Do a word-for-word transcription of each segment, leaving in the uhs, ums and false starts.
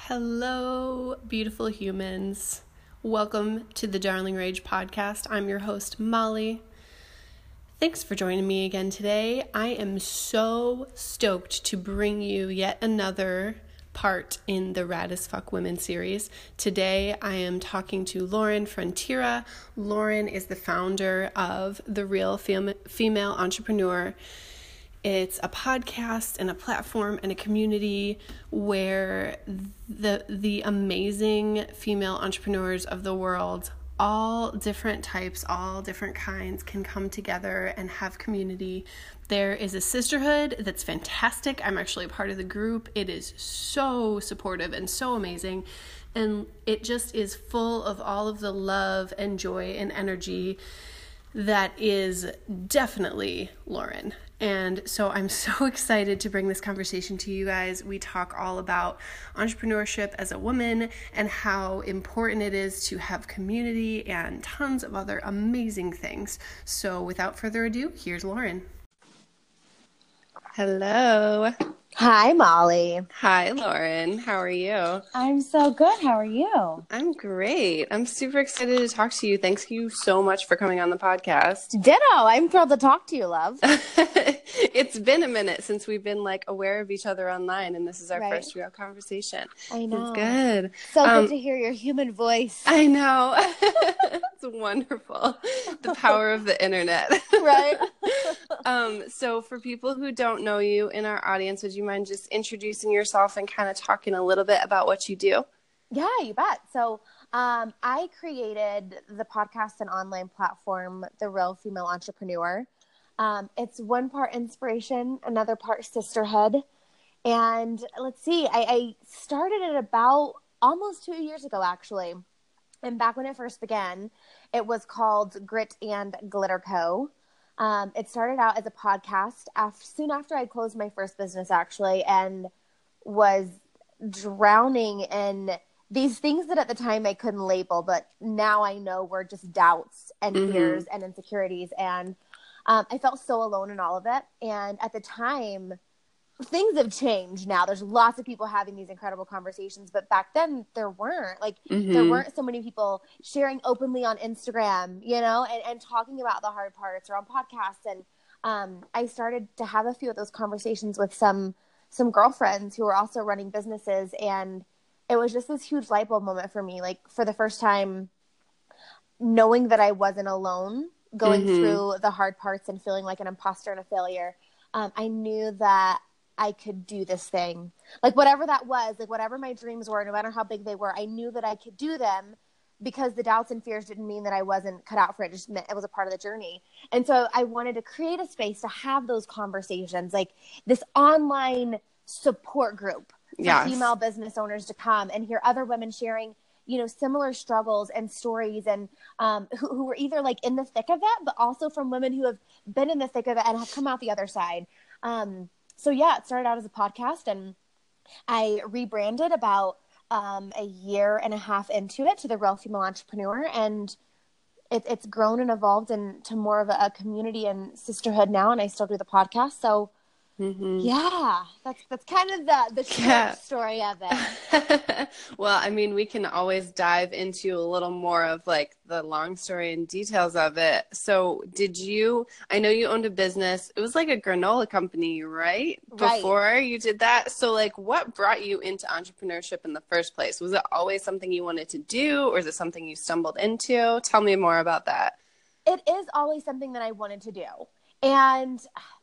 Hello, beautiful humans. Welcome to the Darling Rage podcast. I'm your host, Molly. Thanks for joining me again today. I am so stoked to bring you yet another part in the Rad as Fuck Women series. Today, I am talking to Lauren Frontiera. Lauren is the founder of The Real Fem- Female Entrepreneur. It's a podcast and a platform and a community where the the amazing female entrepreneurs of the world, all different types, all different kinds, can come together and have community. There is a sisterhood that's fantastic. I'm actually a part of the group. It is so supportive and so amazing. And it just is full of all of the love and joy and energy that is definitely Lauren. And so I'm so excited to bring this conversation to you guys. We talk all about entrepreneurship as a woman and how important it is to have community and tons of other amazing things. So without further ado, here's Lauren. Hello. Hi, Molly. Hi, Lauren. How are you? I'm so good. How are you? I'm great. I'm super excited to talk to you. Thank you so much for coming on the podcast. Ditto. I'm thrilled to talk to you, love. It's been a minute since we've been like aware of each other online, and this is our right? first real conversation. I know. It's good. So um, good to hear your human voice. I know. It's wonderful. The power of the internet. Right? um, so for people who don't know you in our audience, would you mind just introducing yourself and kind of talking a little bit about what you do? Yeah, you bet. So um, I created the podcast and online platform, The Real Female Entrepreneur. Um, it's one part inspiration, another part sisterhood. And let's see, I, I started it about almost two years ago, actually. And back when it first began, it was called Grit and Glitter Co. Um, it started out as a podcast after, soon after I closed my first business, actually, and was drowning in these things that at the time I couldn't label, but now I know were just doubts and Mm-hmm. fears and insecurities. And um, I felt so alone in all of it. And at the time, things have changed now. There's lots of people having these incredible conversations, but back then there weren't. Like, Mm-hmm. there weren't so many people sharing openly on Instagram, you know, and, and talking about the hard parts or on podcasts. And um, I started to have a few of those conversations with some some girlfriends who were also running businesses. And it was just this huge light bulb moment for me. Like, for the first time, knowing that I wasn't alone, going Mm-hmm. through the hard parts and feeling like an imposter and a failure, um, I knew that I could do this thing. Like, whatever that was, like whatever my dreams were, no matter how big they were, I knew that I could do them, because the doubts and fears didn't mean that I wasn't cut out for it. It just meant it was a part of the journey. And so I wanted to create a space to have those conversations, like this online support group for Yes. female business owners to come and hear other women sharing, you know, similar struggles and stories, and um, who, who were either like in the thick of it, but also from women who have been in the thick of it and have come out the other side. Um, so yeah, it started out as a podcast, and I rebranded about um, a year and a half into it to The Real Female Entrepreneur. And it, it's grown and evolved into more of a, a community and sisterhood now. And I still do the podcast. So Mm-hmm. yeah, that's that's kind of the, the short Yeah. story of it. Well, I mean, we can always dive into a little more of like the long story and details of it. So did you, I know you owned a business. It was like a granola company, right? Right. Before you did that. So like, what brought you into entrepreneurship in the first place? Was it always something you wanted to do, or is it something you stumbled into? Tell me more about that. It is always something that I wanted to do. And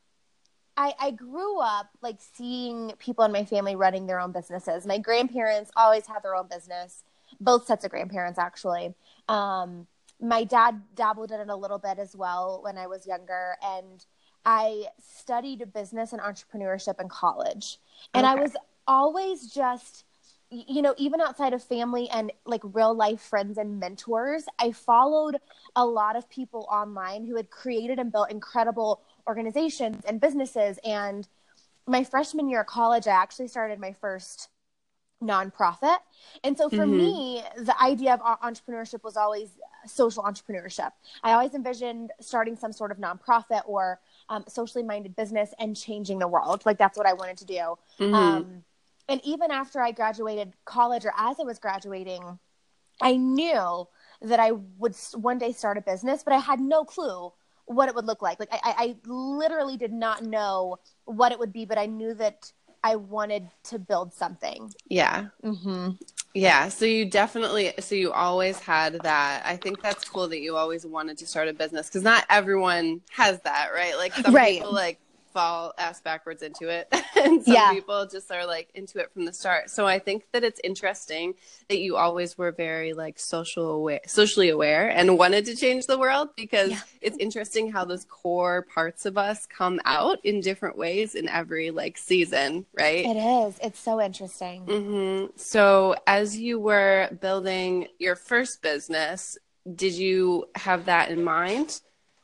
I, I grew up like seeing people in my family running their own businesses. My grandparents always had their own business, both sets of grandparents, actually. Um, my dad dabbled in it a little bit as well when I was younger. And I studied business and entrepreneurship in college. And Okay. I was always just, you know, even outside of family and like real life friends and mentors, I followed a lot of people online who had created and built incredible organizations and businesses. And my freshman year of college, I actually started my first nonprofit. And so for Mm-hmm. me, the idea of entrepreneurship was always social entrepreneurship. I always envisioned starting some sort of nonprofit or um, socially minded business and changing the world. Like, that's what I wanted to do. Mm-hmm. Um, and even after I graduated college or as I was graduating, I knew that I would one day start a business, but I had no clue what it would look like. Like I, I literally did not know what it would be, but I knew that I wanted to build something. Yeah. Mm-hmm. Yeah. So you definitely, so you always had that. I think that's cool that you always wanted to start a business, because not everyone has that, right? Like some Right. people like fall ass backwards into it and some Yeah. people just are like into it from the start. So I think that it's interesting that you always were very like social aware, socially aware and wanted to change the world, because Yeah. it's interesting how those core parts of us come out in different ways in every like season, right? It is. It's so interesting. Mm-hmm. So as you were building your first business, did you have that in mind?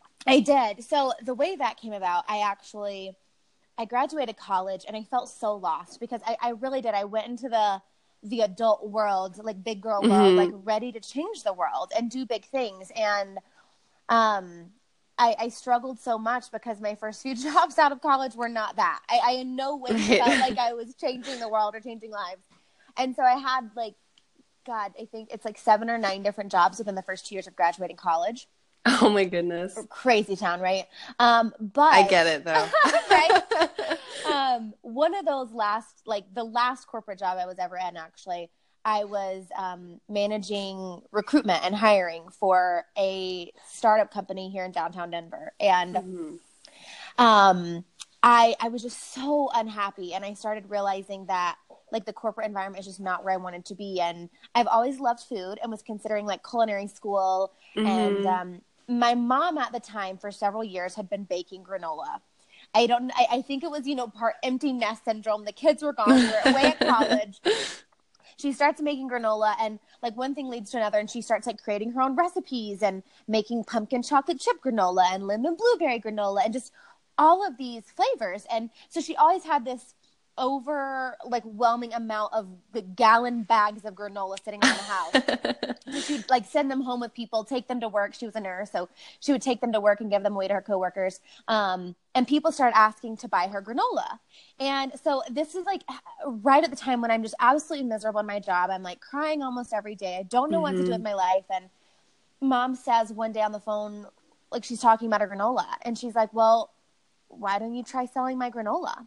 I did. So the way that came about, I actually, I graduated college and I felt so lost, because I, I really did. I went into the, the adult world, like big girl world, Mm-hmm. like ready to change the world and do big things. And, um, I, I struggled so much because my first few jobs out of college were not that. I, I in no way Right. felt like I was changing the world or changing lives. And so I had like, God, I think it's like seven or nine different jobs within the first two years of graduating college. Oh my goodness. Crazy town, right? Um, but I get it though. right? Um, one of those last, like the last corporate job I was ever in, actually, I was um, managing recruitment and hiring for a startup company here in downtown Denver. And Mm-hmm. um, I, I was just so unhappy. And I started realizing that like the corporate environment is just not where I wanted to be. And I've always loved food and was considering like culinary school. Mm-hmm. And um, my mom at the time for several years had been baking granola. I don't, I, I think it was, you know, part empty nest syndrome. The kids were gone. We were away at college. She starts making granola, and like one thing leads to another, and she starts like creating her own recipes and making pumpkin chocolate chip granola and lemon blueberry granola and just all of these flavors. And so she always had this over like whelming amount of the gallon bags of granola sitting around the house. So she'd like send them home with people, take them to work. She was a nurse, so she would take them to work and give them away to her coworkers. Um, and people started asking to buy her granola. And so this is like right at the time when I'm just absolutely miserable in my job. I'm like crying almost every day. I don't know Mm-hmm. what to do with my life. And mom says one day on the phone, like she's talking about her granola, and she's like, well, why don't you try selling my granola?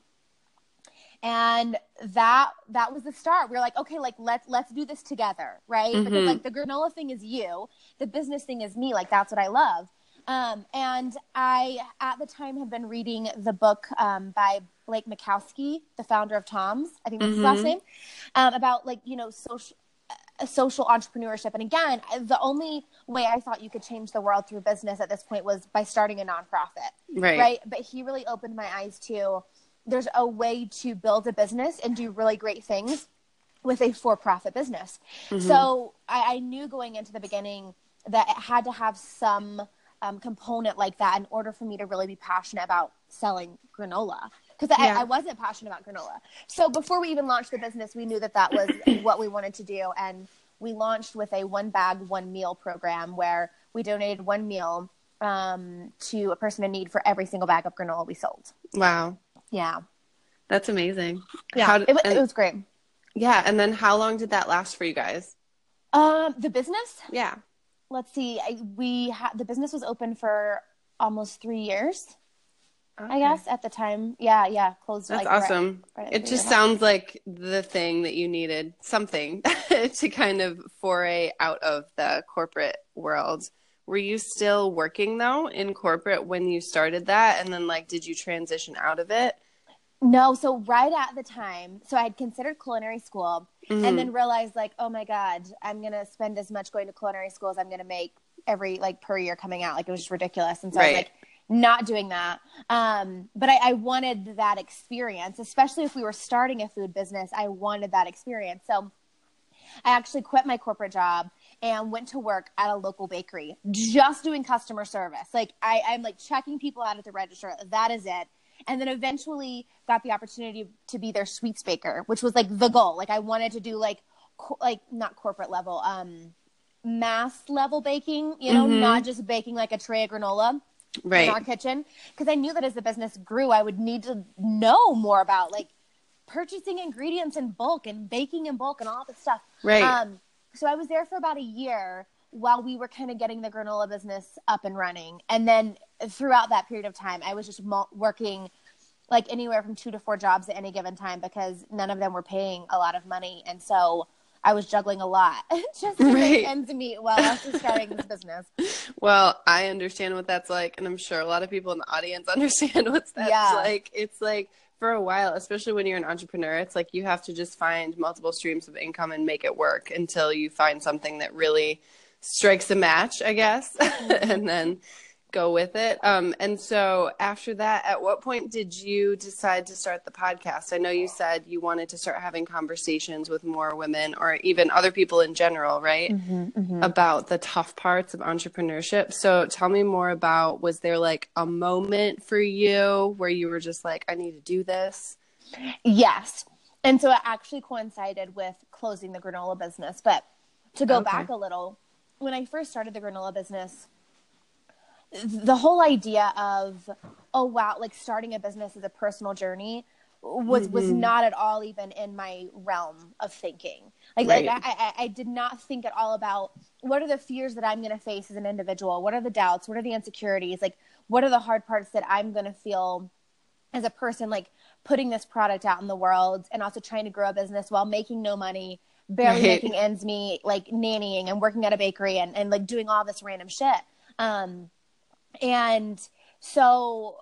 And that, that was the start. We were like, okay, like let's, let's do this together. Right. Mm-hmm. Because like the granola thing is you, the business thing is me. Like, that's what I love. Um, and I, at the time had been reading the book, um, by Blake Mikowski, the founder of Tom's, I think that's Mm-hmm. his last name, um, about like, you know, social, uh, social entrepreneurship. And again, the only way I thought you could change the world through business at this point was by starting a nonprofit. Right. Right. But he really opened my eyes to, there's a way to build a business and do really great things with a for-profit business. Mm-hmm. So I, I knew going into the beginning that it had to have some um, component like that in order for me to really be passionate about selling granola. Because Yeah. I, I wasn't passionate about granola. So before we even launched the business, we knew that that was what we wanted to do. And we launched with a one bag, one meal program where we donated one meal um, to a person in need for every single bag of granola we sold. Wow. Yeah. That's amazing. Yeah. How, it, w- and, it was great. Yeah. And then how long did that last for you guys? Um, the business, Yeah. let's see. I, we had, the business was open for almost three years, Okay. I guess at the time. Yeah. Yeah. Closed. That's like, awesome. Right, right It just year. sounds like the thing that you needed, something to kind of foray out of the corporate world. Were you still working though in corporate when you started that? And then like, did you transition out of it? No. So right at the time, so I had considered culinary school Mm-hmm. and then realized like, oh my God, I'm going to spend as much going to culinary school as I'm going to make every like per year coming out. Like it was just ridiculous. And so I was Right. like, not doing that. Um, but I, I wanted that experience, especially if we were starting a food business. I wanted that experience. So I actually quit my corporate job and went to work at a local bakery, just doing customer service. Like I, I'm like checking people out at the register. That is it. And then eventually got the opportunity to be their sweets baker, which was like the goal. Like I wanted to do like, co- like not corporate level, um, mass level baking, you know, Mm-hmm. not just baking like a tray of granola Right. in our kitchen. Cause I knew that as the business grew, I would need to know more about like purchasing ingredients in bulk and baking in bulk and all this stuff. Right. Um, so I was there for about a year while we were kind of getting the granola business up and running. And then throughout that period of time, I was just mo- working like anywhere from two to four jobs at any given time because none of them were paying a lot of money. And so I was juggling a lot just to Right. make ends meet while also starting this business. Well, I understand what that's like, and I'm sure a lot of people in the audience understand what that's Yeah. like. It's like for a while, especially when you're an entrepreneur, it's like you have to just find multiple streams of income and make it work until you find something that really strikes a match, I guess, Mm-hmm. and then go with it. Um, and so after that, at what point did you decide to start the podcast? I know you said you wanted to start having conversations with more women or even other people in general, right? Mm-hmm, mm-hmm. About the tough parts of entrepreneurship. So tell me more about, was there like a moment for you where you were just like, I need to do this? Yes. And so it actually coincided with closing the granola business. But to go Okay. back a little, when I first started the granola business, the whole idea of, oh, wow, like starting a business is a personal journey was, Mm-hmm. was not at all even in my realm of thinking. Like, Right. like I, I, I did not think at all about what are the fears that I'm going to face as an individual? What are the doubts? What are the insecurities? Like, what are the hard parts that I'm going to feel as a person, like putting this product out in the world and also trying to grow a business while making no money, barely Right. making ends meet, like nannying and working at a bakery and, and like doing all this random shit. Um, and so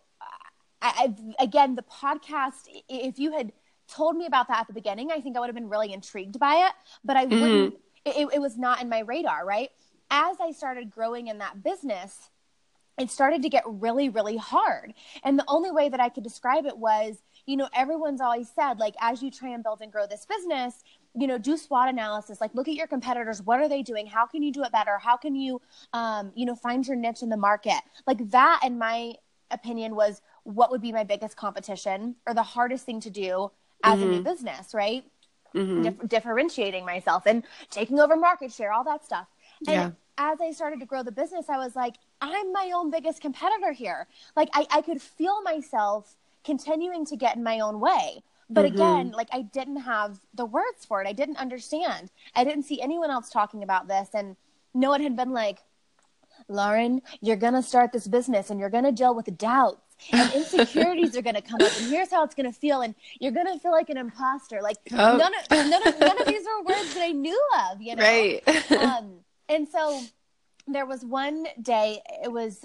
I, I, again, the podcast, if you had told me about that at the beginning, I think I would have been really intrigued by it, but I Mm-hmm. wouldn't, it, it was not in my radar, right? As I started growing in that business, it started to get really, really hard. And the only way that I could describe it was, you know, everyone's always said, like, as you try and build and grow this business, you know, do SWOT analysis, like look at your competitors. What are they doing? How can you do it better? How can you, um, you know, find your niche in the market? Like that, in my opinion, was what would be my biggest competition or the hardest thing to do as Mm-hmm. a new business, right? Mm-hmm. Dif- differentiating myself and taking over market share, all that stuff. And Yeah. as I started to grow the business, I was like, I'm my own biggest competitor here. Like I, I could feel myself continuing to get in my own way. But Mm-hmm. again, like I didn't have the words for it. I didn't understand. I didn't see anyone else talking about this. And no one had been like, Lauren, you're going to start this business and you're going to deal with doubts and insecurities are going to come up and here's how it's going to feel. And you're going to feel like an imposter. Like Oh. none of, none of, none of these were words that I knew of, you know? Right. um, and so there was one day, it was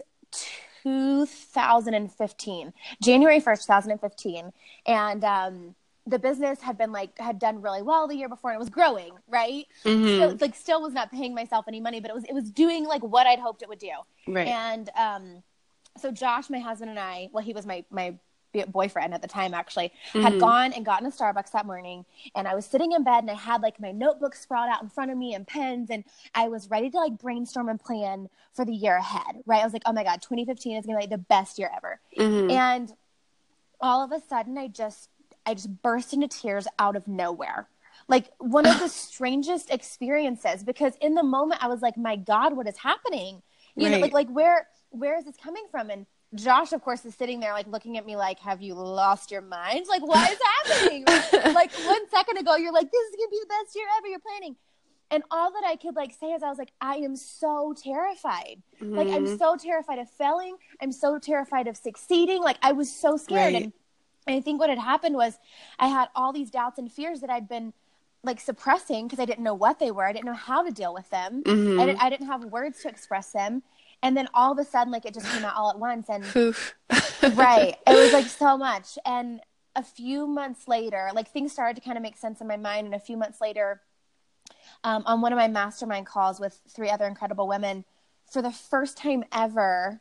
two thousand fifteen, January first, two thousand fifteen. And, um, the business had been like, had done really well the year before and it was growing, right? Mm-hmm. So it's like still was not paying myself any money, but it was, it was doing like what I'd hoped it would do. Right. And, um, so Josh, my husband and I, well, he was my, my boyfriend at the time actually, Mm-hmm. had gone and gotten a Starbucks that morning. And I was sitting in bed and I had like my notebook sprawled out in front of me and pens. And I was ready to like brainstorm and plan for the year ahead, right? I was like, oh my God, twenty fifteen is going to be like the best year ever. Mm-hmm. And all of a sudden I just, I just burst into tears out of nowhere. Like one of the strangest experiences, because in the moment I was like, my God, what is happening? You know, Right. like, like where, where is this coming from? And Josh, of course, is sitting there like looking at me like, have you lost your mind? Like, what is happening? Like one second ago, you're like, this is going to be the best year ever. You're planning. And all that I could like say is I was like, I am so terrified. Mm-hmm. Like, I'm so terrified of failing. I'm so terrified of succeeding. Like I was so scared. Right. And I think what had happened was I had all these doubts and fears that I'd been like suppressing because I didn't know what they were. I didn't know how to deal with them. Mm-hmm. I, didn't, I didn't have words to express them. And then all of a sudden, like it just came out all at once. And Oof. right. It was like so much. And a few months later, like things started to kind of make sense in my mind. And a few months later, um, on one of my mastermind calls with three other incredible women, for the first time ever,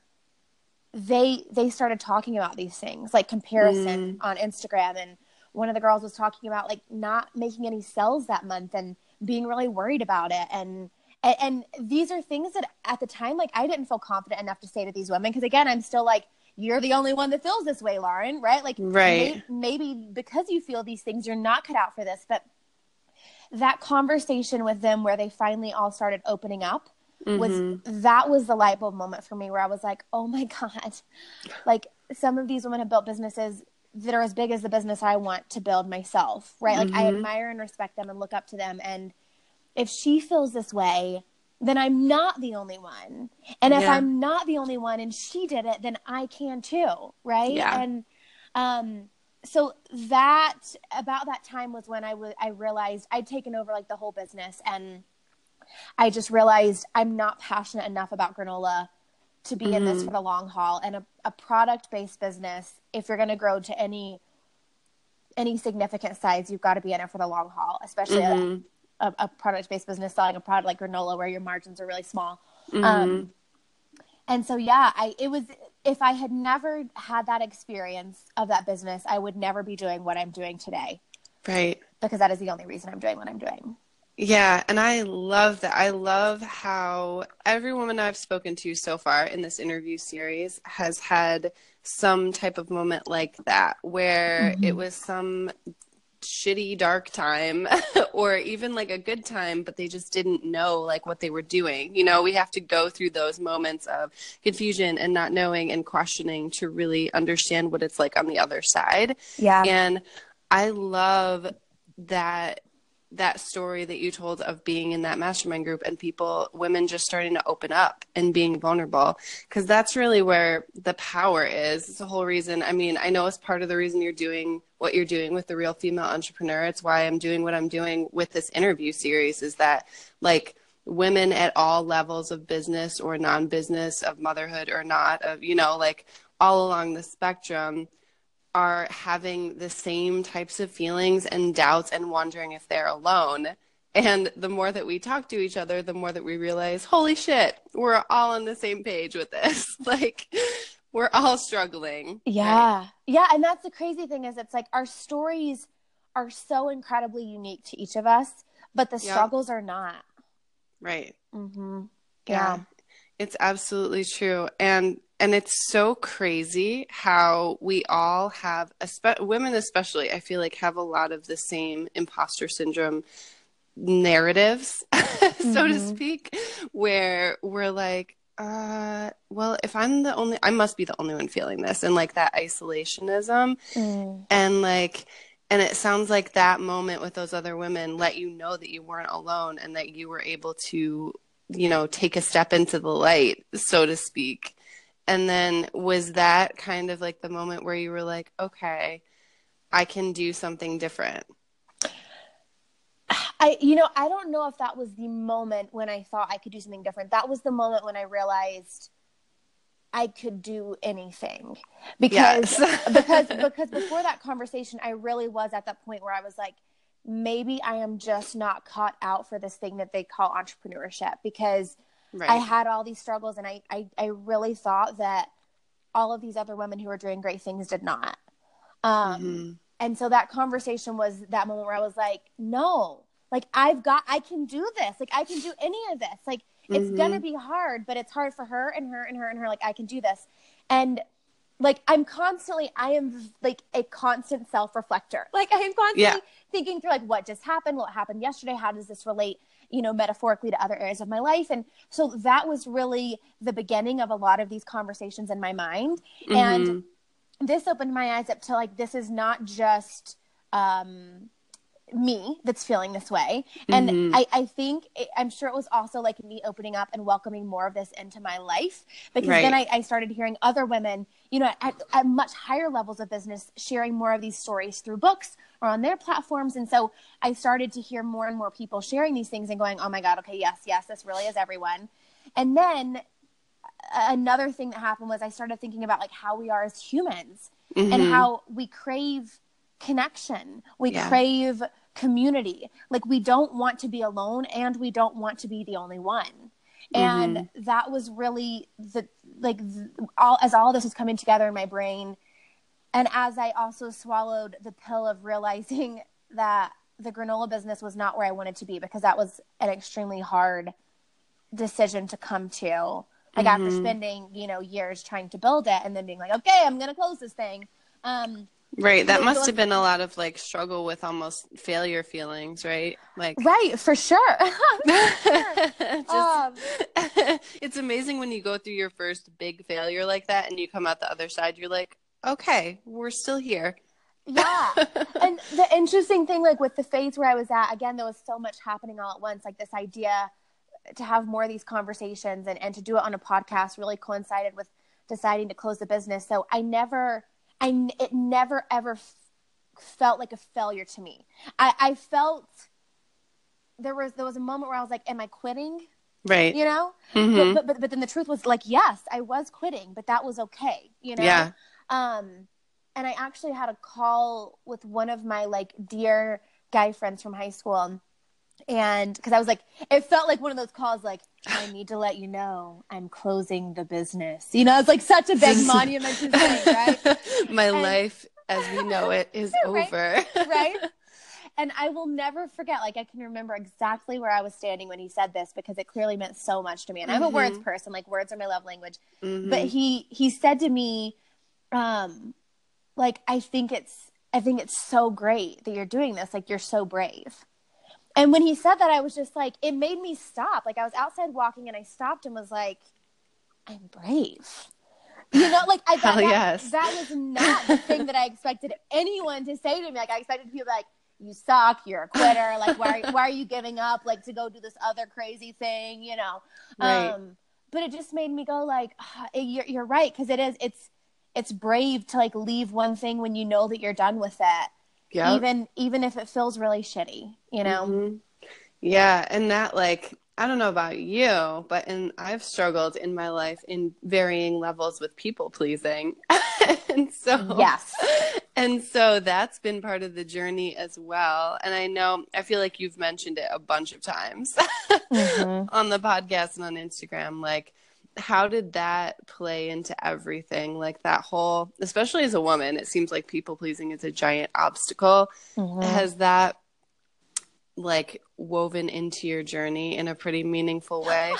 they they started talking about these things, like comparison Mm. on Instagram. And one of the girls was talking about like not making any sales that month and being really worried about it. And and, and these are things that at the time, like I didn't feel confident enough to say to these women. Because again, I'm still like, you're the only one that feels this way, Lauren, right? Like Right. may, maybe because you feel these things, you're not cut out for this. But that conversation with them where they finally all started opening up was Mm-hmm. that was the light bulb moment for me where I was like, oh my God, like some of these women have built businesses that are as big as the business I want to build myself, right? Like, Mm-hmm. I admire and respect them and look up to them. And if she feels this way, then I'm not the only one. And if Yeah. I'm not the only one and she did it, then I can too, right? Yeah. And um, so that, about that time was when I was, I realized I'd taken over like the whole business, and I just realized I'm not passionate enough about granola to be mm-hmm. in this for the long haul. And a, a product-based business, if you're going to grow to any any significant size, you've got to be in it for the long haul, especially mm-hmm. a, a, a product-based business selling a product like granola where your margins are really small. Mm-hmm. Um, and so, yeah, I it was if I had never had that experience of that business, I would never be doing what I'm doing today. Right. Because that is the only reason I'm doing what I'm doing. Yeah, and I love that. I love how every woman I've spoken to so far in this interview series has had some type of moment like that, where mm-hmm. it was some shitty, dark time or even like a good time, but they just didn't know like what they were doing. You know, we have to go through those moments of confusion and not knowing and questioning to really understand what it's like on the other side. Yeah. And I love that that story that you told of being in that mastermind group and people, women just starting to open up and being vulnerable, because that's really where the power is. It's the whole reason. I mean, I know it's part of the reason you're doing what you're doing with The Real Female Entrepreneur. It's why I'm doing what I'm doing with this interview series, is that like women at all levels of business or non-business, of motherhood or not, of, you know, like all along the spectrum, are having the same types of feelings and doubts and wondering if they're alone. And the more that we talk to each other, the more that we realize, holy shit, we're all on the same page with this. Like, we're all struggling. Yeah. Right? Yeah. And that's the crazy thing, is it's like our stories are so incredibly unique to each of us, but the Yep. struggles are not. Right. Mm-hmm. Yeah. yeah. It's absolutely true. And And it's so crazy how we all have, women especially, I feel like have a lot of the same imposter syndrome narratives, mm-hmm. so to speak, where we're like, uh, well, if I'm the only, I must be the only one feeling this. And like that isolationism. Mm. And like, and it sounds like that moment with those other women let you know that you weren't alone and that you were able to, you know, take a step into the light, so to speak. And then was that kind of like the moment where you were like, okay, I can do something different? I, you know, I don't know if that was the moment when I thought I could do something different. That was the moment when I realized I could do anything, because, yes. because, because before that conversation, I really was at that point where I was like, maybe I am just not caught out for this thing that they call entrepreneurship, because right. I had all these struggles, and I, I, I really thought that all of these other women who were doing great things did not. Um, mm-hmm. And so that conversation was that moment where I was like, no, like I've got, I can do this. Like I can do any of this. Like it's mm-hmm. going to be hard, but it's hard for her and her and her and her. Like I can do this. And like, I'm constantly, I am like a constant self-reflector. Like I'm constantly yeah. thinking through like what just happened, what happened yesterday, how does this relate, you know, metaphorically to other areas of my life. And so that was really the beginning of a lot of these conversations in my mind. Mm-hmm. And this opened my eyes up to like, this is not just um, me that's feeling this way. And mm-hmm. I, I think, it, I'm sure it was also like me opening up and welcoming more of this into my life, because right. then I, I started hearing other women, you know, at, at much higher levels of business, sharing more of these stories through books or on their platforms. And so I started to hear more and more people sharing these things and going, oh my God, okay, yes, yes, this really is everyone. And then another thing that happened was I started thinking about like how we are as humans mm-hmm. and how we crave connection. We yeah. crave community. Like we don't want to be alone, and we don't want to be the only one. Mm-hmm. And that was really the, like the, all, as all this was coming together in my brain. And as I also swallowed the pill of realizing that the granola business was not where I wanted to be, because that was an extremely hard decision to come to. Like mm-hmm. after spending, you know, years trying to build it and then being like, okay, I'm going to close this thing. Um, right. That must have been a lot of like struggle with almost failure feelings, right? Like, right. For sure. Just, um, it's amazing when you go through your first big failure like that and you come out the other side, you're like, okay, we're still here. Yeah. And the interesting thing, like with the phase where I was at, again, there was so much happening all at once. Like this idea to have more of these conversations and, and to do it on a podcast really coincided with deciding to close the business. So I never, I, it never ever f- felt like a failure to me. I, I felt there was, there was a moment where I was like, am I quitting? Right. You know, Mm-hmm. but, but, but then the truth was like, yes, I was quitting, but that was okay. You know? Yeah. Um, and I actually had a call with one of my like dear guy friends from high school. And because I was like, it felt like one of those calls, like, I need to let you know I'm closing the business. You know, it's like such a big monumental thing, right? My and, life as we know it is right, over. Right. And I will never forget, like, I can remember exactly where I was standing when he said this because it clearly meant so much to me. And I'm Mm-hmm. a words person, like words are my love language. Mm-hmm. But he, he said to me, um, like, I think it's, I think it's so great that you're doing this. Like, you're so brave. And when he said that, I was just like, it made me stop. Like I was outside walking and I stopped and was like, I'm brave. You know, like I Hell that, yes. that was not the thing that I expected anyone to say to me. Like I expected people like, you suck, you're a quitter. Like why, why are you giving up? Like to go do this other crazy thing, you know? Right. Um, but it just made me go like, oh, you're, you're right. Cause it is, it's, it's brave to like leave one thing when you know that you're done with it. Yep. Even, even if it feels really shitty, you know? Mm-hmm. Yeah. And that, like, I don't know about you, but in, I've struggled in my life in varying levels with people pleasing. and so, yes. And so that's been part of the journey as well. And I know, I feel like you've mentioned it a bunch of times mm-hmm. on the podcast and on Instagram, like, how did that play into everything? Like that whole, especially as a woman, it seems like people pleasing is a giant obstacle. Mm-hmm. Has that like woven into your journey in a pretty meaningful way?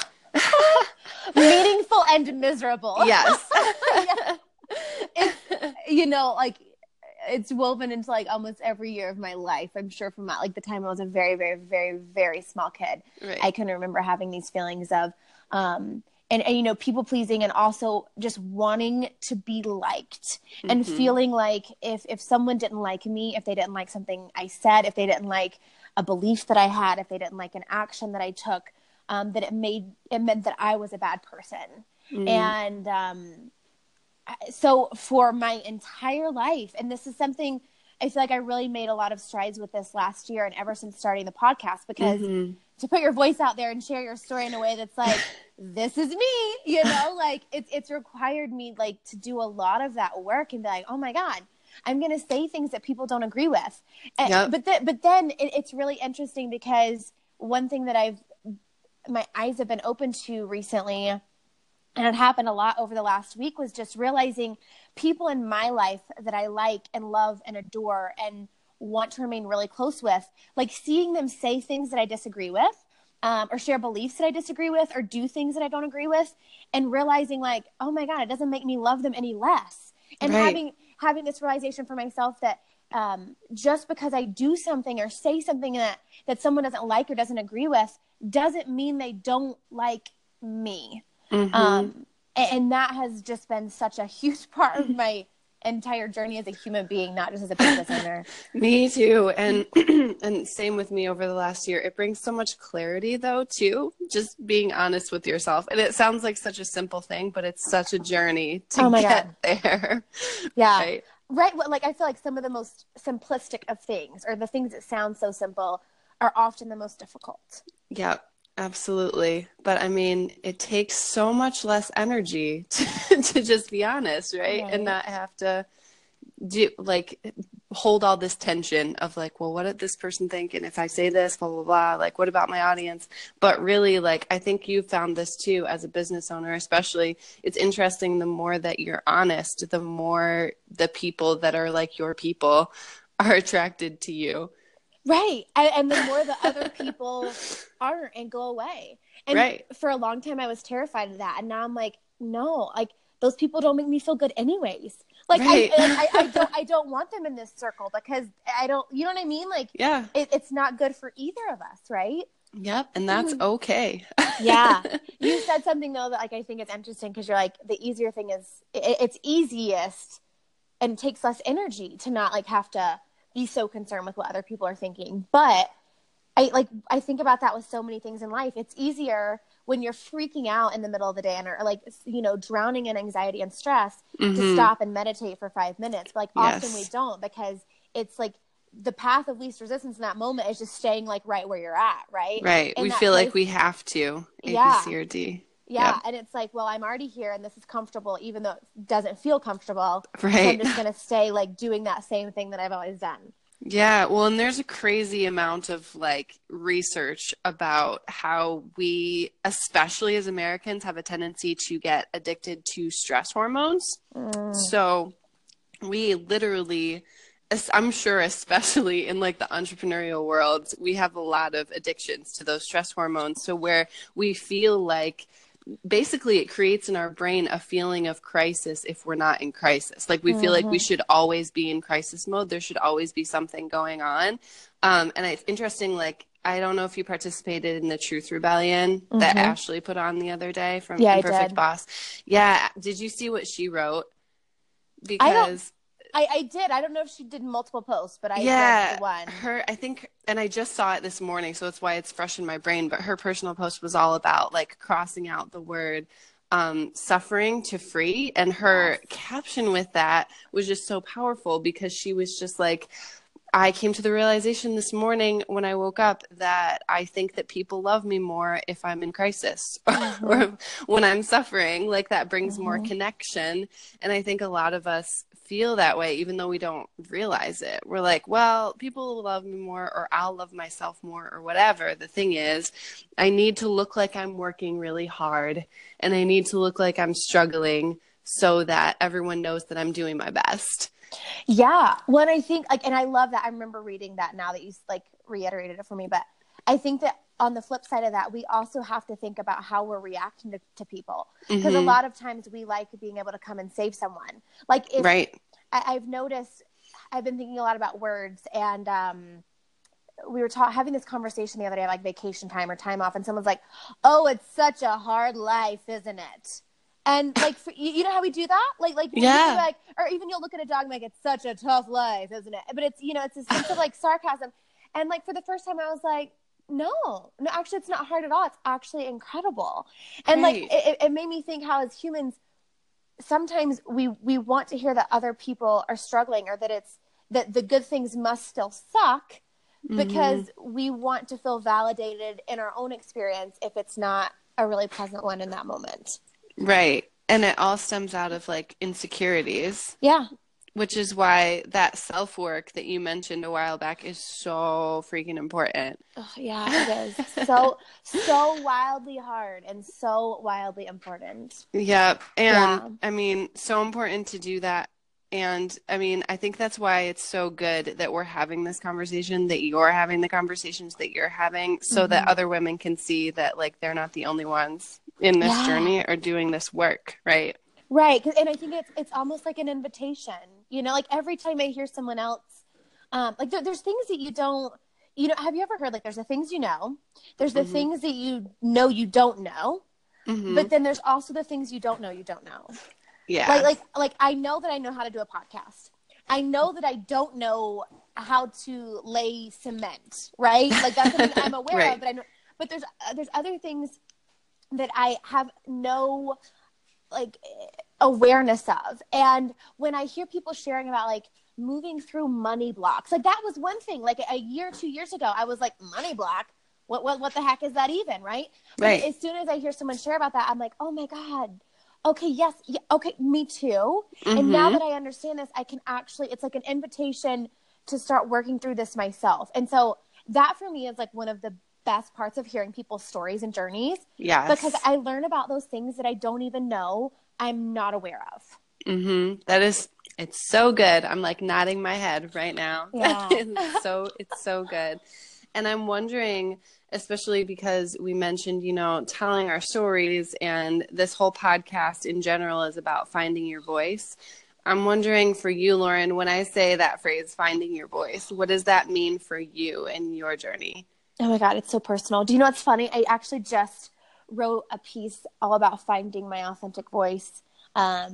Meaningful and miserable. Yes. Yeah. It's, you know, like it's woven into like almost every year of my life. I'm sure from like the time I was a very, very, very, very small kid, right. I can remember having these feelings of, um, And, and, you know, people pleasing and also just wanting to be liked mm-hmm. and feeling like if, if someone didn't like me, if they didn't like something I said, if they didn't like a belief that I had, if they didn't like an action that I took, um, that it made, it meant that I was a bad person. Mm-hmm. And um, so for my entire life, and this is something I feel like I really made a lot of strides with this last year and ever since starting the podcast, because mm-hmm. to put your voice out there and share your story in a way that's like, this is me, you know, like it's, it's required me like to do a lot of that work and be like, oh my God, I'm going to say things that people don't agree with. And, yep. But, th- but then it, it's really interesting because one thing that I've, my eyes have been open to recently, and it happened a lot over the last week, was just realizing people in my life that I like and love and adore and want to remain really close with, like seeing them say things that I disagree with, um, or share beliefs that I disagree with, or do things that I don't agree with, and realizing like, oh my God, it doesn't make me love them any less. And right. having, having this realization for myself that um, just because I do something or say something that, that someone doesn't like or doesn't agree with, doesn't mean they don't like me. Mm-hmm. Um, and, and that has just been such a huge part of my entire journey as a human being, not just as a business owner. Me too. And and same with me over the last year. It brings so much clarity though too, just being honest with yourself. And it sounds like such a simple thing, but it's such a journey to oh my get God. there. Yeah. Right? Right. Like I feel like some of the most simplistic of things, or the things that sound so simple, are often the most difficult. Yeah. Absolutely. But I mean, it takes so much less energy to, to just be honest, right? right? And not have to do like hold all this tension of like, well, what did this person think? And if I say this, blah, blah, blah, like, what about my audience? But really, like, I think you found this too as a business owner, especially. It's interesting. The more that you're honest, the more the people that are like your people are attracted to you. Right. And, and the more the other people aren't and go away. And right. for a long time, I was terrified of that. And now I'm like, no, like those people don't make me feel good anyways. Like, right. I, like I, I don't, I don't want them in this circle because I don't, you know what I mean? Like, yeah, it, it's not good for either of us. Right. Yep. And that's okay. Yeah. You said something though, that like, I think it's interesting because you're like, the easier thing is it, it's easiest and it takes less energy to not like have to be so concerned with what other people are thinking. But I like, I think about that with so many things in life. It's easier when you're freaking out in the middle of the day and are like, you know, drowning in anxiety and stress Mm-hmm. to stop and meditate for five minutes. But like often Yes. we don't, because it's like the path of least resistance in that moment is just staying like right where you're at. Right. Right. In We that feel place, like we have to, A, B, yeah. C, or D. Yeah. Yep. And it's like, well, I'm already here and this is comfortable, even though it doesn't feel comfortable. Right. So I'm just going to stay like doing that same thing that I've always done. Yeah, well, and there's a crazy amount of like research about how we, especially as Americans, have a tendency to get addicted to stress hormones. Mm. So we literally, es- I'm sure, especially in like the entrepreneurial world, we have a lot of addictions to those stress hormones. So where we feel like basically it creates in our brain a feeling of crisis if we're not in crisis. Like we feel Mm-hmm. like we should always be in crisis mode. There should always be something going on. Um, and it's interesting, like, I don't know if you participated in the Truth Rebellion that Mm-hmm. Ashley put on the other day from Yeah, I Imperfect did. Boss. Yeah. Did you see what she wrote? I don't, Because I, I did. I don't know if she did multiple posts, but I yeah, did the one. her, I think, and I just saw it this morning, so it's why it's fresh in my brain, but her personal post was all about like crossing out the word um, suffering to free. And her Yes. caption with that was just so powerful, because she was just like, I came to the realization this morning when I woke up that I think that people love me more if I'm in crisis Mm-hmm. or when I'm suffering. Like that brings Mm-hmm. more connection. And I think a lot of us feel that way, even though we don't realize it. We're like, well, people will love me more, or I'll love myself more, or whatever. The thing is, I need to look like I'm working really hard, and I need to look like I'm struggling so that everyone knows that I'm doing my best. Yeah. When I think like, and I love that. I remember reading that now that you like reiterated it for me, but I think that on the flip side of that, we also have to think about how we're reacting to, to people. Because Mm-hmm. a lot of times we like being able to come and save someone. Like if Right. I, I've noticed, I've been thinking a lot about words, and um, we were ta- having this conversation the other day, like vacation time or time off. And someone's like, oh, it's such a hard life, isn't it? And like, for, you, you know how we do that? Like, like, Yeah. like, or even you'll look at a dog and like, it's such a tough life, isn't it? But it's, you know, it's a sense of like sarcasm. And like, for the first time I was like, no, no, actually it's not hard at all. It's actually incredible. And Right. like, it, it made me think how as humans, sometimes we, we want to hear that other people are struggling, or that it's, that the good things must still suck, because mm-hmm. we want to feel validated in our own experience if it's not a really pleasant one in that moment. Right. And it all stems out of like insecurities. Yeah. Which is why that self-work that you mentioned a while back is so freaking important. Oh, yeah, it is. So, so wildly hard and so wildly important. Yep. And yeah. I mean, so important to do that. And I mean, I think that's why it's so good that we're having this conversation, that you're having the conversations that you're having, so mm-hmm. that other women can see that like they're not the only ones in this yeah. journey or doing this work, right? Right. And I think it's it's almost like an invitation, you know, like every time I hear someone else, um, like there, there's things that you don't, you know, have you ever heard, like there's the things you know, there's the mm-hmm. things that you know you don't know, mm-hmm. but then there's also the things you don't know you don't know. Yeah. Like, like, like I know that I know how to do a podcast. I know that I don't know how to lay cement, right? Like that's something I'm aware right. of, but I know, but there's, uh, there's other things that I have no like awareness of. And when I hear people sharing about like moving through money blocks, like that was one thing, like a year, two years ago, I was like, money block, what, what, what the heck is that even? Right. Right. But as soon as I hear someone share about that, I'm like, oh my God. Okay. Yes. Yeah, okay. Me too. Mm-hmm. And now that I understand this, I can actually, it's like an invitation to start working through this myself. And so that for me is like one of the best parts of hearing people's stories and journeys. Yes. Because I learn about those things that I don't even know I'm not aware of. Mm-hmm. That is, it's so good. I'm like nodding my head right now. Yeah. it's so, it's so good. And I'm wondering, especially because we mentioned, you know, telling our stories, and this whole podcast in general is about finding your voice. I'm wondering for you, Lauren, when I say that phrase, finding your voice, what does that mean for you and your journey? Oh my God, it's so personal. Do you know what's funny? I actually just wrote a piece all about finding my authentic voice um,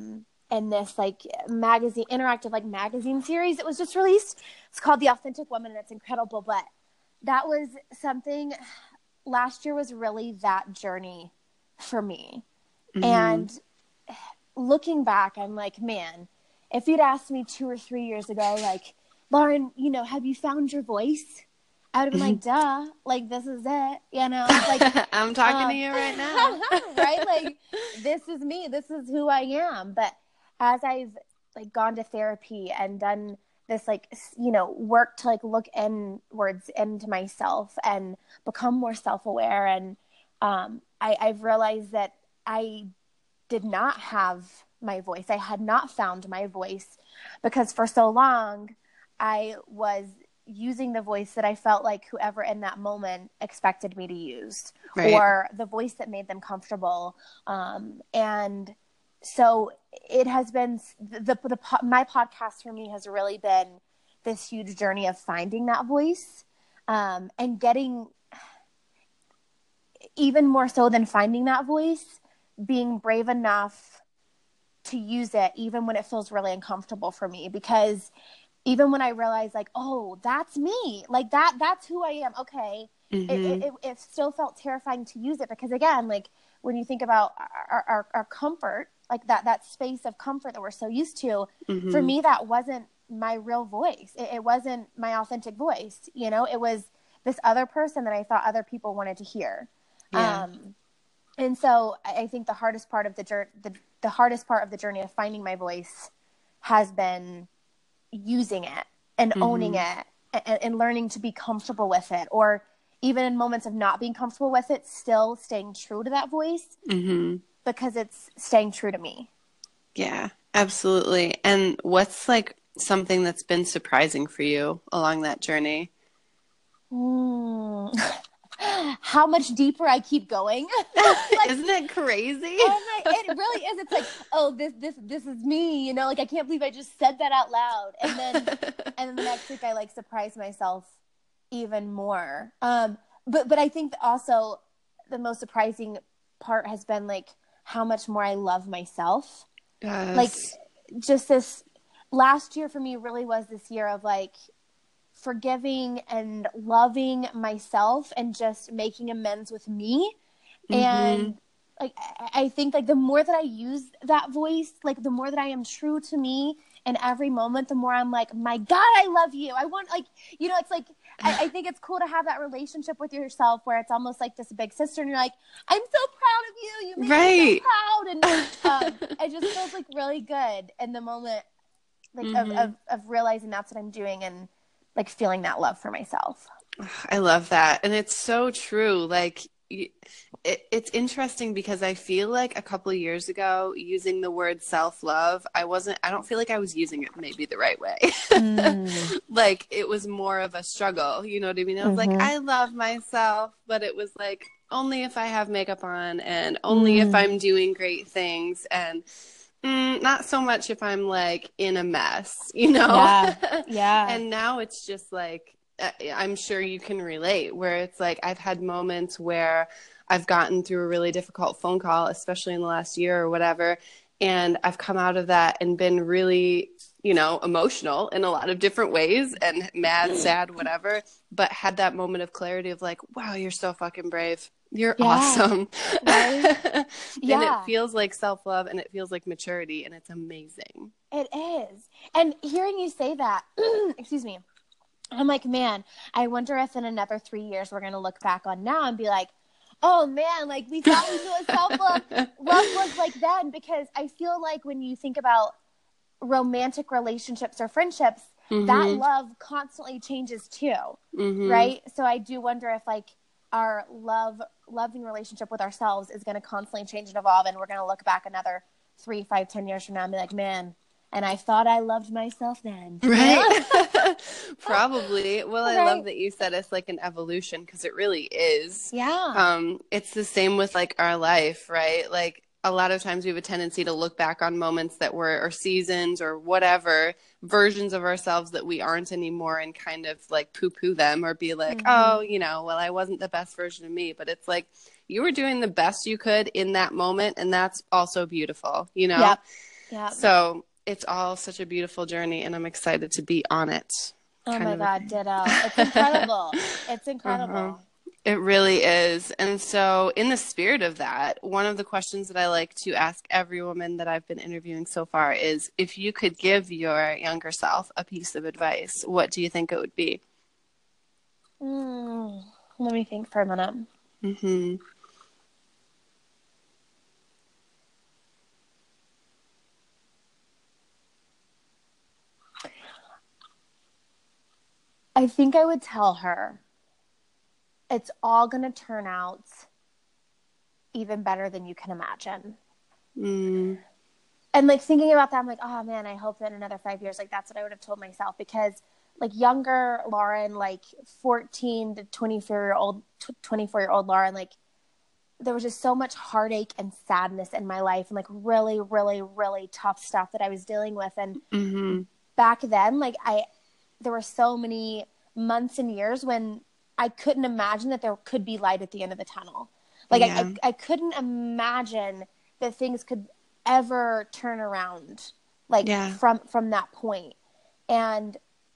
in this like magazine, interactive like magazine series that was just released. It's called The Authentic Woman, and it's incredible. But that was something, last year was really that journey for me. Mm-hmm. And looking back, I'm like, man, if you'd asked me two or three years ago, like, Lauren, you know, have you found your voice? I would have been like, duh, like, this is it, you know? Like, I'm talking um, to you right now. Right? Like, this is me. This is who I am. But as I've, like, gone to therapy and done this, like, you know, work to, like, look inwards into myself and become more self-aware, and um, I, I've realized that I did not have my voice. I had not found my voice because for so long I was using the voice that I felt like whoever in that moment expected me to use, right, or the voice that made them comfortable. Um, and so it has been the, the, the, my podcast for me has really been this huge journey of finding that voice, um, and getting, even more so than finding that voice, being brave enough to use it even when it feels really uncomfortable for me. Because even when I realized, like, oh, that's me, like that, that's who I am. Okay. Mm-hmm. It, it, it still felt terrifying to use it because, again, like when you think about our, our, our comfort, like that, that space of comfort that we're so used to, mm-hmm. for me, that wasn't my real voice. It, it wasn't my authentic voice. You know, it was this other person that I thought other people wanted to hear. Yeah. Um, and so I think the hardest part of the journey, the, the hardest part of the journey of finding my voice has been using it and mm-hmm. owning it and, and learning to be comfortable with it, or even in moments of not being comfortable with it, still staying true to that voice, mm-hmm. because it's staying true to me. Yeah, absolutely. And what's like something that's been surprising for you along that journey? Mm. How much deeper I keep going. Like, isn't it crazy? Oh my, it really is. It's like, oh, this, this, this is me, you know, like, I can't believe I just said that out loud. And then, and then the next week I like surprise myself even more. Um, but, but I think also the most surprising part has been like how much more I love myself. Yes. Like just this last year for me really was this year of like, forgiving and loving myself and just making amends with me. Mm-hmm. And like, I think like the more that I use that voice, like the more that I am true to me in every moment, the more I'm like, my God, I love you. I want, like, you know, it's like, I, I think it's cool to have that relationship with yourself where it's almost like this big sister and you're like, I'm so proud of you. You make right. me so proud. And um, it just feels like really good in the moment, like mm-hmm. of, of, of realizing that's what I'm doing and like feeling that love for myself. I love that. And it's so true. Like it, it's interesting because I feel like a couple of years ago, using the word self-love, I wasn't, I don't feel like I was using it maybe the right way. Mm. Like it was more of a struggle. You know what I mean? I was mm-hmm. like, I love myself, but it was like only if I have makeup on and only mm. if I'm doing great things, and Mm, not so much if I'm like in a mess, you know? Yeah. Yeah. And now it's just like, I'm sure you can relate, where it's like I've had moments where I've gotten through a really difficult phone call, especially in the last year or whatever. And I've come out of that and been really, you know, emotional in a lot of different ways and mad, sad, whatever, but had that moment of clarity of like, wow, you're so fucking brave. You're yeah. awesome. Right? And yeah. it feels like self-love and it feels like maturity, and it's amazing. It is. And hearing you say that, excuse me, I'm like, man, I wonder if in another three years we're going to look back on now and be like, oh man, like we thought we knew what self-love love was like then. Because I feel like when you think about romantic relationships or friendships, mm-hmm. that love constantly changes too. Mm-hmm. Right? So I do wonder if like our love, loving relationship with ourselves is going to constantly change and evolve. And we're going to look back another three, five, ten years from now and be like, man, and I thought I loved myself then. Right. Probably. Well, I right. love that you said it's like an evolution, because it really is. Yeah. Um, it's the same with like our life, right? Like a lot of times we have a tendency to look back on moments that were, or seasons or whatever, versions of ourselves that we aren't anymore, and kind of like poo-poo them or be like, mm-hmm. oh, you know, well, I wasn't the best version of me. But it's like you were doing the best you could in that moment, and that's also beautiful, you know? Yep. Yeah. So it's all such a beautiful journey, and I'm excited to be on it. Oh kind my of God, ditto. It's incredible. It's incredible. Uh-huh. It really is. And so, in the spirit of that, one of the questions that I like to ask every woman that I've been interviewing so far is, if you could give your younger self a piece of advice, what do you think it would be? Mm, let me think for a minute. Mm-hmm. I think I would tell her it's all going to turn out even better than you can imagine. Mm. And like thinking about that, I'm like, oh man, I hope that in another five years, like that's what I would have told myself, because like younger Lauren, like fourteen to twenty-four year old, twenty-four year old Lauren, like there was just so much heartache and sadness in my life and like really, really, really tough stuff that I was dealing with. And Mm-hmm. back then, like I, there were so many months and years when I couldn't imagine that there could be light at the end of the tunnel. Like Yeah. I, I, I couldn't imagine that things could ever turn around, like Yeah. from, from that point. And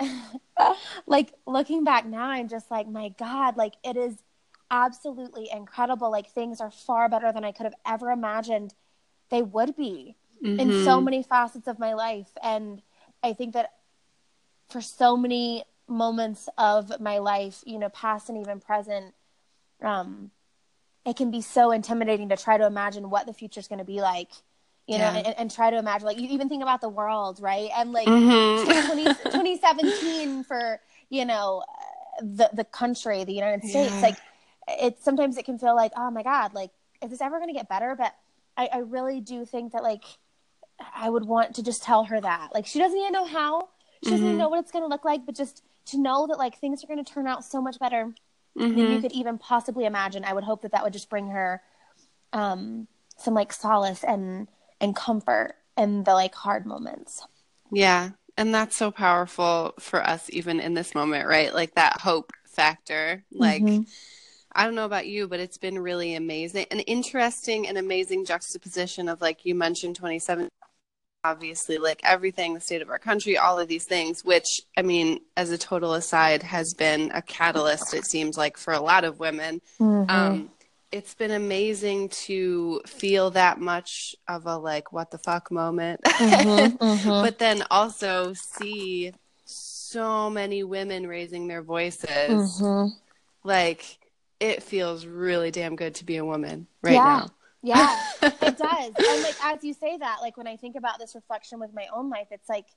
like looking back now, I'm just like, my God, like it is absolutely incredible. Like things are far better than I could have ever imagined they would be Mm-hmm. in so many facets of my life. And I think that for so many moments of my life, you know, past and even present, um, it can be so intimidating to try to imagine what the future is going to be like, you Yeah. know, and, and try to imagine, like, you even think about the world, right? And like Mm-hmm. twenty, twenty seventeen for, you know, the, the country, the United States, Yeah. like it's, sometimes it can feel like, oh my God, like, is this ever going to get better? But I, I really do think that like, I would want to just tell her that, like, she doesn't even know how, she doesn't Mm-hmm. even know what it's going to look like, but just to know that like things are going to turn out so much better Mm-hmm. than you could even possibly imagine. I would hope that that would just bring her um, some like solace and, and comfort in the like hard moments. Yeah. And that's so powerful for us, even in this moment, right? Like that hope factor. Like, Mm-hmm. I don't know about you, but it's been really amazing. An interesting and amazing juxtaposition of, like, you mentioned twenty seventeen, obviously, like everything, the state of our country, all of these things, which, I mean, as a total aside, has been a catalyst, it seems like, for a lot of women. Mm-hmm. Um, it's been amazing to feel that much of a, like, what the fuck moment. Mm-hmm. Mm-hmm. But then also see so many women raising their voices. Mm-hmm. Like, it feels really damn good to be a woman right yeah. now. Yeah, it does. And like, as you say that, like when I think about this reflection with my own life, it's like,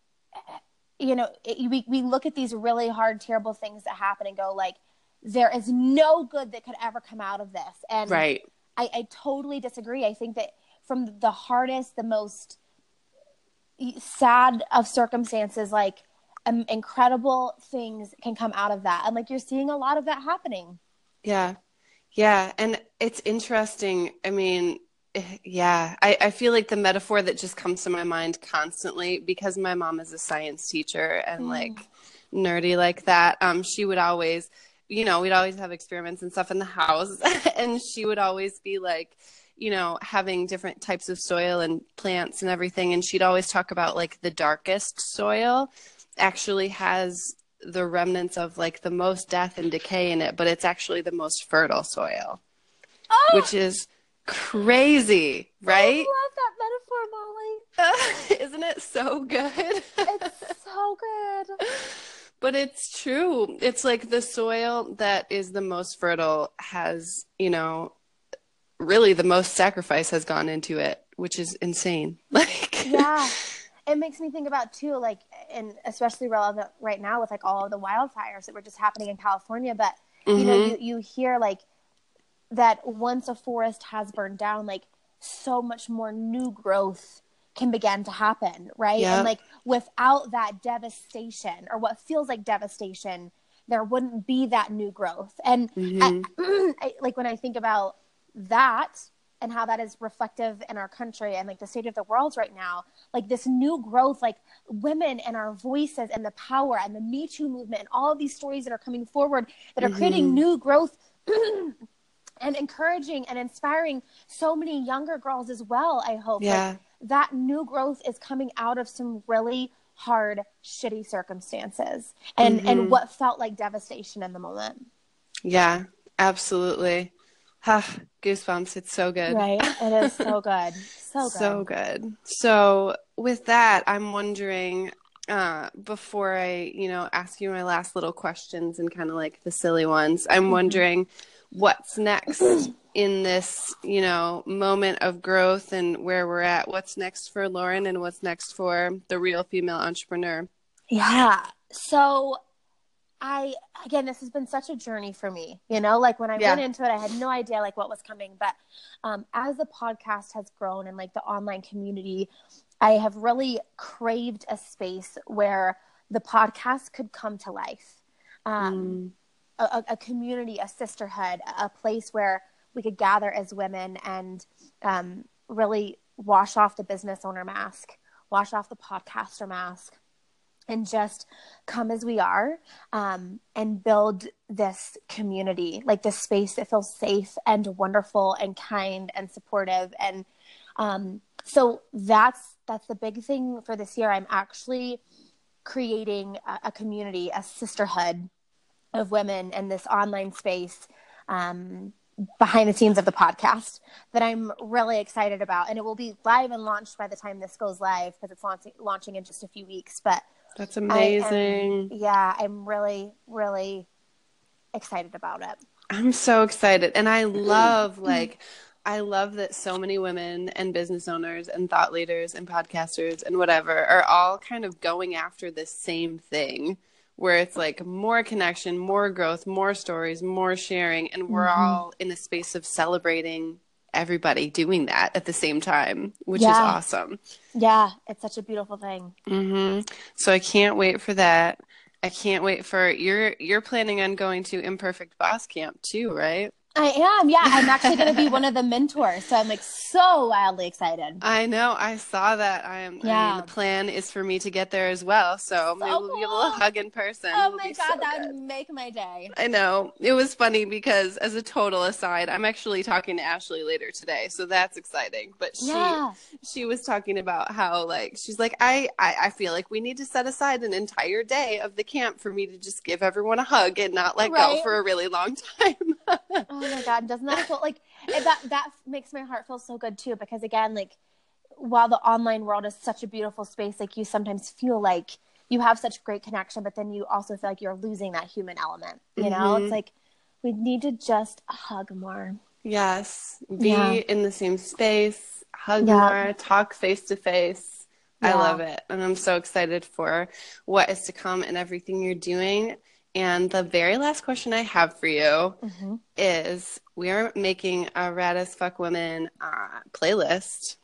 you know, it, we, we look at these really hard, terrible things that happen and go like, there is no good that could ever come out of this. And Right. I, I totally disagree. I think that from the hardest, the most sad of circumstances, like um, incredible things can come out of that. And like, you're seeing a lot of that happening. Yeah. Yeah. And it's interesting. I mean, yeah, I, I feel like the metaphor that just comes to my mind constantly, because my mom is a science teacher and Mm. like nerdy like that. Um, she would always, you know, we'd always have experiments and stuff in the house and she would always be like, you know, having different types of soil and plants and everything. And she'd always talk about like the darkest soil actually has the remnants of like the most death and decay in it, but it's actually the most fertile soil, Oh! which is crazy, right? I love that metaphor, Molly. Uh, isn't it so good? It's so good. But it's true. It's like the soil that is the most fertile has, you know, really the most sacrifice has gone into it, which is insane. Like, yeah. It makes me think about too, like, and especially relevant right now with like all of the wildfires that were just happening in California. But, mm-hmm. you know, you, you hear like that once a forest has burned down, like so much more new growth can begin to happen. Right. Yep. And like without that devastation or what feels like devastation, there wouldn't be that new growth. And mm-hmm. I, I, like when I think about that, and how that is reflective in our country and like the state of the world right now, like this new growth, like women and our voices and the power and the Me Too movement and all of these stories that are coming forward that are mm-hmm. creating new growth and encouraging and inspiring so many younger girls as well. I hope yeah. like that new growth is coming out of some really hard, shitty circumstances and, Mm-hmm. and what felt like devastation in the moment. Yeah, absolutely. Ha, goosebumps. It's so good. Right. It is so good. So good. So good. So with that, I'm wondering, uh, before I, you know, ask you my last little questions and kind of like the silly ones, I'm mm-hmm. wondering what's next in this, you know, moment of growth and where we're at. What's next for Lauren and what's next for the Real Female Entrepreneur? Yeah. So I, again, this has been such a journey for me, you know, like when I yeah. went into it, I had no idea like what was coming, but um, as the podcast has grown and like the online community, I have really craved a space where the podcast could come to life. Um, mm. a, a community, a sisterhood, a place where we could gather as women and um, really wash off the business owner mask, wash off the podcaster mask, and just come as we are um, and build this community, like this space that feels safe and wonderful and kind and supportive. And um, so that's that's the big thing for this year. I'm actually creating a, a community, a sisterhood of women in this online space um, behind the scenes of the podcast that I'm really excited about. And it will be live and launched by the time this goes live because it's launching, launching in just a few weeks. But that's amazing. Am, yeah, I'm really, really excited about it. I'm so excited. And I love, like, I love that so many women and business owners and thought leaders and podcasters and whatever are all kind of going after this same thing where it's like more connection, more growth, more stories, more sharing. And we're mm-hmm. all in a space of celebrating everybody doing that at the same time, which yeah. is awesome. Yeah, it's such a beautiful thing. Mm-hmm. So I can't wait for that. I can't wait for you're you're planning on going to Imperfect Boss Camp too, right? I am. Yeah, I'm actually going to be one of the mentors, so I'm like so wildly excited. I know. I saw that. I am. Yeah. I mean, the plan is for me to get there as well, so, so maybe we'll cool. be able to hug in person. Oh It'll my god, so that would make my day. I know. It was funny because, as a total aside, I'm actually talking to Ashley later today, so that's exciting. But she yeah. she was talking about how like she's like I, I I feel like we need to set aside an entire day of the camp for me to just give everyone a hug and not let right? go for a really long time. Oh my god, doesn't that feel like that that makes my heart feel so good too, because again, like while the online world is such a beautiful space, like you sometimes feel like you have such great connection, but then you also feel like you're losing that human element, you know? Mm-hmm. It's like we need to just hug more. Yes. Be yeah. in the same space, hug yeah. more, talk face to face. I love it. And I'm so excited for what is to come and everything you're doing. And the very last question I have for you mm-hmm. is we are making a Rad as Fuck Women uh, playlist.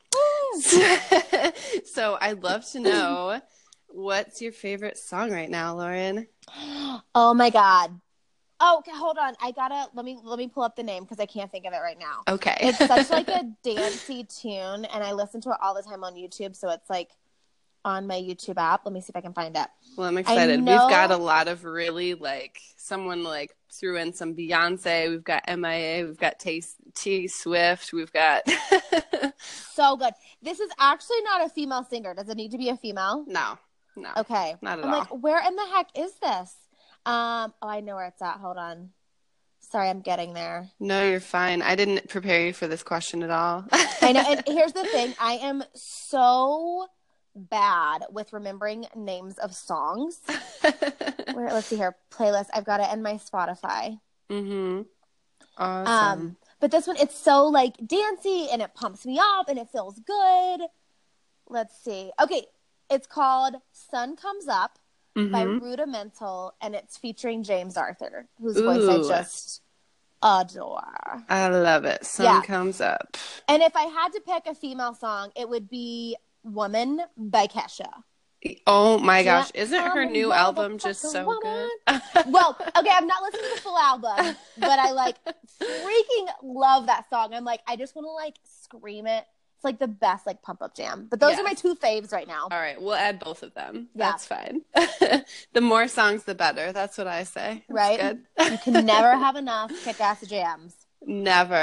So I'd love to know what's your favorite song right now, Lauren? Oh my God. Oh, okay, hold on. I gotta let me let me pull up the name because I can't think of it right now. Okay. It's such like a dancey tune, and I listen to it all the time on YouTube, so it's like on my YouTube app. Let me see if I can find it. Well, I'm excited. Know... We've got a lot of really like someone like threw in some Beyonce. We've got M I A. We've got T, T Swift. We've got so good. This is actually not a female singer. Does it need to be a female? No, no. Okay. Not at I'm all. like, where in the heck is this? Um. Oh, I know where it's at. Hold on. Sorry, I'm getting there. No, you're fine. I didn't prepare you for this question at all. I know. And here's the thing. I am so bad with remembering names of songs. Where, let's see here. Playlist. I've got it in my Spotify. Mm-hmm. Awesome. Um, but this one, it's so like dancey and it pumps me up and it feels good. Let's see. Okay. It's called Sun Comes Up mm-hmm. by Rudimental, and it's featuring James Arthur, whose Ooh. voice I just adore. I love it. Sun yeah. Comes Up. And if I had to pick a female song, it would be Woman by Kesha. Oh my gosh. Isn't her new album just so woman. good? Well, okay, I've not listened to the full album, but I like freaking love that song. I'm like, I just want to like scream it. It's like the best like pump up jam. But those yes. are my two faves right now. All right, we'll add both of them. Yeah. That's fine. The more songs, the better. That's what I say. That's right? Good. You can never have enough kick-ass jams. Never.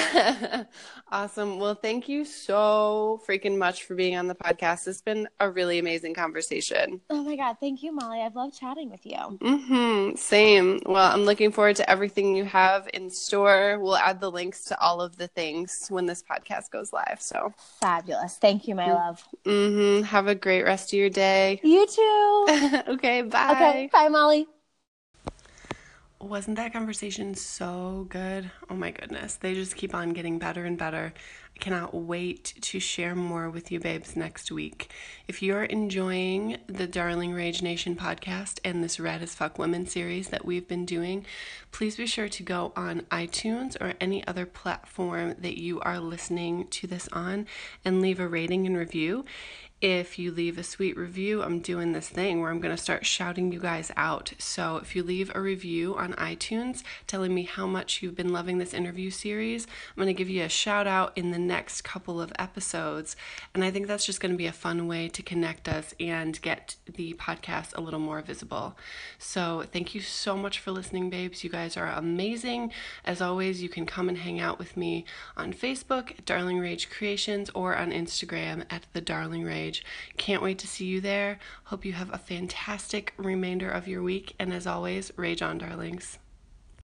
Awesome. Well, thank you so freaking much for being on the podcast. It's been a really amazing conversation. Oh my God. Thank you, Molly. I've loved chatting with you. Mm-hmm. Same. Well, I'm looking forward to everything you have in store. We'll add the links to all of the things when this podcast goes live. So fabulous. Thank you, my love. Mm-hmm. Have a great rest of your day. You too. Okay, bye. Okay, bye, Molly. Wasn't that conversation so good? Oh my goodness. They just keep on getting better and better. I cannot wait to share more with you babes next week. If you're enjoying the Darling Rage Nation podcast and this Rad as Fuck Women series that we've been doing, please be sure to go on iTunes or any other platform that you are listening to this on and leave a rating and review. If you leave a sweet review, I'm doing this thing where I'm going to start shouting you guys out. So if you leave a review on iTunes telling me how much you've been loving this interview series, I'm going to give you a shout out in the next couple of episodes. And I think that's just going to be a fun way to connect us and get the podcast a little more visible. So thank you so much for listening, babes. You guys are amazing. As always, you can come and hang out with me on Facebook at Darling Rage Creations or on Instagram at The Darling Rage. Can't wait to see you there. Hope you have a fantastic remainder of your week. And as always, rage on, darlings.